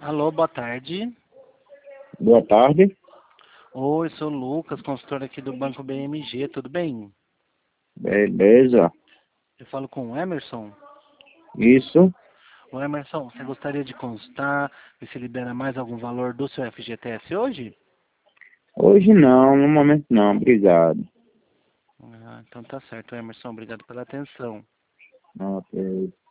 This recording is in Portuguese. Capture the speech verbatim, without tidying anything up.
Alô, boa tarde. Boa tarde. Oi, sou o Lucas, consultor aqui do Banco B M G, tudo bem? Beleza. Eu falo com o Emerson. Isso. Ô Emerson, você gostaria de consultar, ver se libera mais algum valor do seu F G T S hoje? Hoje não, no momento não, obrigado. Ah, então tá certo, Emerson, obrigado pela atenção. Ok.